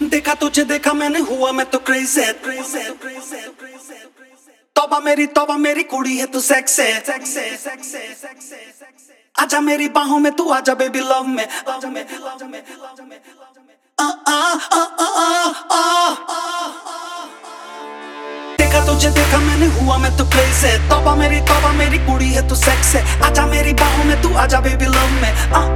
देखा तुझे देखा मैंने हुआ मैं तो क्रेज़ी तौबा मेरी कुड़ी है तू सेक्स है आजा मेरी बाहों में तू आजा बेबी लव में देखा तुझे देखा मैंने हुआ मैं तो क्रेज़ी तौबा मेरी कुड़ी है तू सेक्स है आजा मेरी बाहों में तू आजा बेबी लव में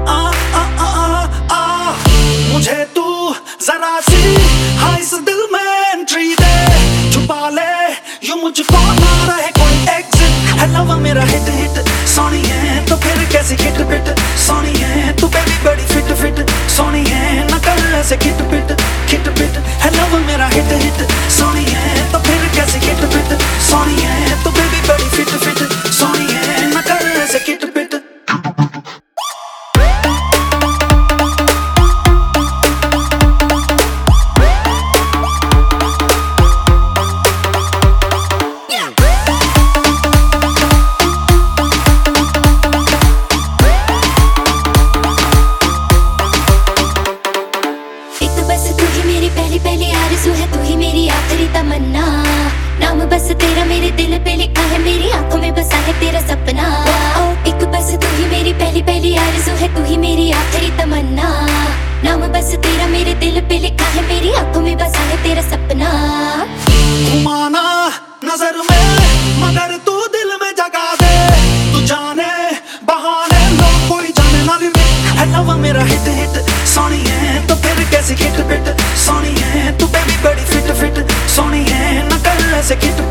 मुझे तू जरा सी हाँ इस दिल में एंट्री दे छुपा ले यूं मुझको ना रहे कोई एग्जिट है लव मेरा हिट सोनी है तो फिर कैसे हिट पिट सोनी है तू बेबी बड़ी फिट सोनी है ना कर ऐसे खिट पिट है लव मेरा हिट सोनी है तो फिर कैसे हिट पिट सोनी है तू बेबी बड़ी फिट सोनी है ना कर ऐसे खिट पिट पहली आरज़ू है तू ही मेरी आखिरी तमन्ना नाम बस तेरा मेरे दिल पे लिखा है मेरी आंखों में बसा है तेरा सपना एक बस तू ही मेरी पहली आरज़ू है तू ही मेरी आखिरी तमन्ना नाम बस तेरा मेरे दिल पे लिखा है मेरी आंखों में बसा है तेरा सपना घुमाना नजर में मगर तू दिल में जगा दे तू जाने बहाने लोग कोई जाने ना लिमिट है लव मेरा हिट सोनी है तो फिर कैसे हिट पिट सोनी है तू बेबी बड़ी फिट सोनी है ना कर ऐसे खिट